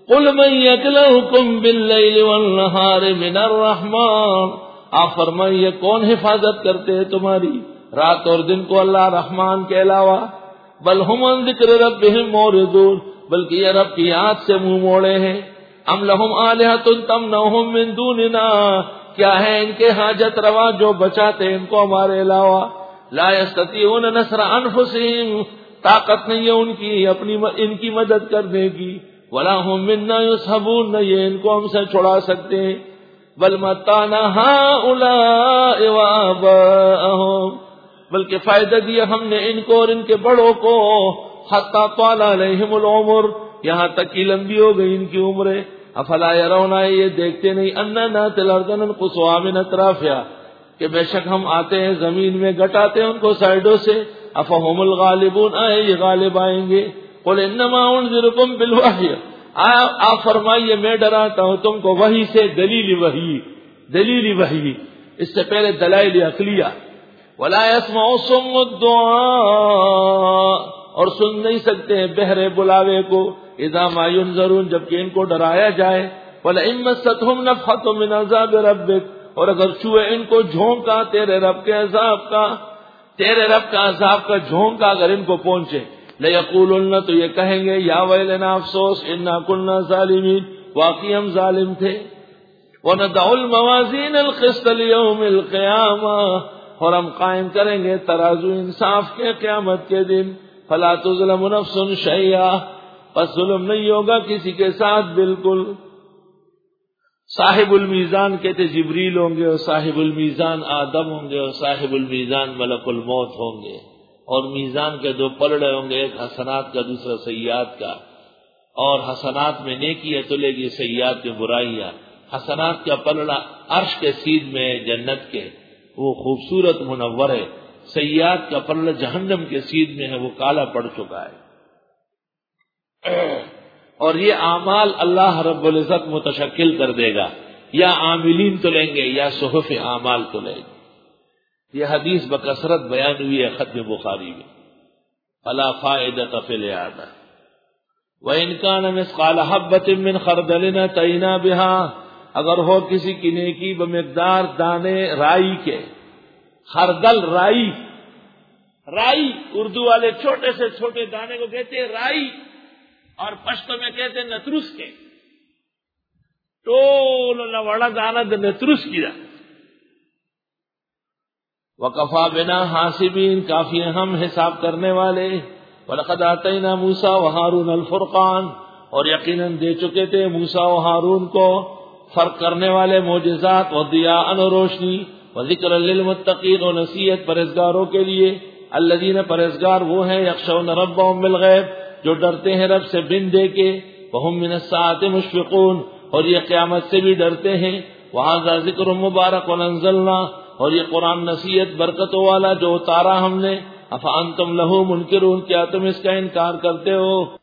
قل من یکلؤکم باللیل والنہار من الرحمن، آپ فرمائیے کون حفاظت کرتے ہیں تمہاری رات اور دن کو اللہ رحمان کے علاوہ؟ بل ہم عن ذکر ربہم معرضون، بلکہ یہ رب کی یاد سے منہ موڑے ہیں۔ ام لہم آلہۃ تمنعہم من دوننا، کیا ہے ان کے حاجت روا جو بچاتے ان کو ہمارے علاوہ؟ لا یستطیعون نصر انفسہم، طاقت نہیں ہے ان کی مدد کرنے کی، ولا ہم منا یصحبون، نہ یہ ان کو ہم سے چھڑا سکتے ہیں۔ بل متعنا ہؤلاء وآباءہم، بلکہ فائدہ دیا ہم نے ان کو اور ان کے بڑوں کو، حتی طال علیہم العمر، یہاں تک کہ لمبی ہو گئی ان کی عمریں۔ افلا یرون، یہ دیکھتے نہیں، اننا ناتی الارض ننقصها من اطرافها، کہ بے شک ہم آتے ہیں زمین میں گٹاتے ہیں ان کو سائڈوں سے۔ افہم الغالبون، آئے یہ غالب آئیں گے۔ قل انما انذرکم بالوحی، آپ فرمائیے میں ڈراتا ہوں تم کو وحی سے، دلیل وحی، اس سے پہلے دلائل عقلیہ۔ ولا يسمع الصم الدعاء، اور سن نہیں سکتے ہیں بہرے بلاوے کو، اذا ما ينذرون، جبکہ ان کو ڈرایا جائے۔ ولئن مستهم نفحة من عذاب ربك، اور اگر چھوئے ان کو جھونکا تیرے رب کے عذاب کا، تیرے رب کا عذاب کا جھونکا اگر ان کو پہنچے، لَيَقُولُنَّ، تو یہ کہیں گے یا ویلنا افسوس، انا كنا ظالمین، واقعی ہم ظالم تھے۔ وَنَضَعُ الْمَوَازِينَ الْقِسْطَ لِيَوْمِ الْقِيَامَةِ، اور ہم قائم کریں گے ترازو انصاف کے قیامت کے دن۔ فَلَا تُظْلَمُ نَفْسٌ شَيْئًا، پس ظلم نہیں ہوگا کسی کے ساتھ بالکل۔ صاحب المیزان کہتے جبریل ہوں گے، اور صاحب المیزان آدم ہوں گے، اور صاحب المیزان ملک الموت ہوں گے، اور میزان کے دو پلڑے ہوں گے، ایک حسنات کا دوسرا سیئات کا، اور حسنات میں نیکیاں تلے گی، سیئات میں برائیاں۔ حسنات کا پلڑا عرش کے سیدھ میں جنت کے، وہ خوبصورت منور ہے، سیئات کا پلڑا جہنم کے سیدھ میں ہے، وہ کالا پڑ چکا ہے۔ اور یہ اعمال اللہ رب العزت متشکل کر دے گا، یا عاملین تو لیں گے یا صحف اعمال تو لیں گے۔ یہ حدیث بکثرت بیان ہوئی ہے ختم بخاری میں۔ فلا فائدۃ فی الاعادہ وإن كان مثقال حبۃ من خردل أتینا بها، اگر ہو کسی کی نیکی بمقدار دانے رائی کے، خردل رائی اردو والے چھوٹے سے چھوٹے دانے کو کہتے ہیں رائی، اور پشتو میں کہتے ہیں نترس کے، ٹول وڑا دانا نترس کیا۔ وَكَفَى بِنَا حَاسِبِينَ، کافی ہم حساب کرنے والے۔ وَلَقَدْ آتَيْنَا مُوسَىٰ وَهَارُونَ الْفُرْقَانَ، اور یقیناً دے چکے تھے موسیٰ و ہارون کو فرق کرنے والے معجزات، وَضِيَاءً، اور روشنی، وَذِكْرًا لِّلْمُتَّقِينَ، اور نصیحت پرہیزگاروں کے لیے۔ الذین، پرہیزگار وہ ہیں، یخشون ربهم بالغیب، جو ڈرتے ہیں رب سے بن دے کے، وَهُم مِّنَ السَّاعَةِ مُشْفِقُونَ، اور یہ قیامت سے بھی ڈرتے ہیں۔ وَهَذَا ذِكْرٌ مُّبَارَكٌ أَنزَلْنَاهُ، اور یہ قرآن نصیحت برکتوں والا جو اتارا ہم نے۔ افانتم لہ منکرون، کیا تم اس کا انکار کرتے ہو؟